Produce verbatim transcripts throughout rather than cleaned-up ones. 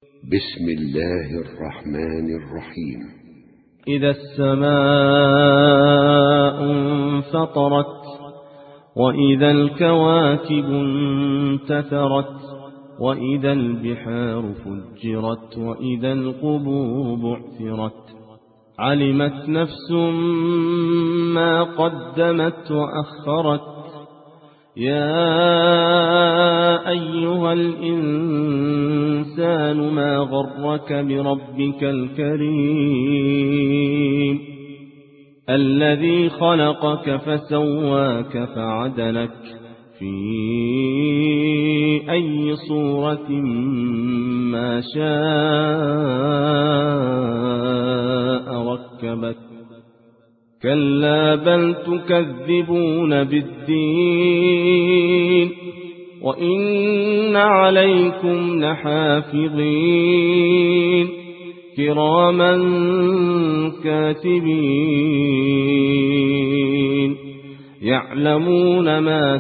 بسم الله الرحمن الرحيم. إذا السماء انفطرت وإذا الكواكب انتثرت وإذا البحار فجرت وإذا القبور بعثرت علمت نفس ما قدمت وأخرت يا أيها الإنسان ما غرك بربك الكريم الذي خلقك فسواك فعدلك في أي صورة ما شاء ركبك كلا بل تكذبون بالدين وإن عليكم لحافظين كراما كاتبين يعلمون ما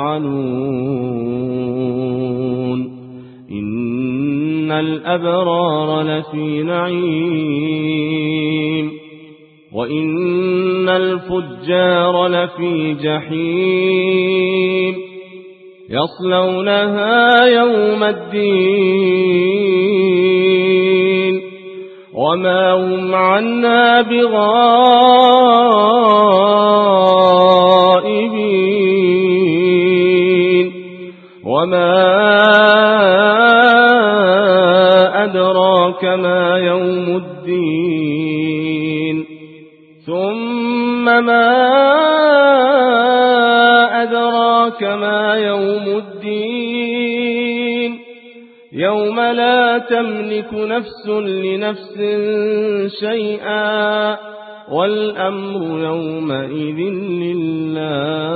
تفعلون إن الأبرار لفي نعيم وإن الفجار لفي جحيم يصلونها يوم الدين وما هم عنها بغائبين وما أدراك ما يوم الدين ثم ما أدراك ما يوم الدين يوم لا تملك نفس لنفس شيئا والأمر يومئذ لله.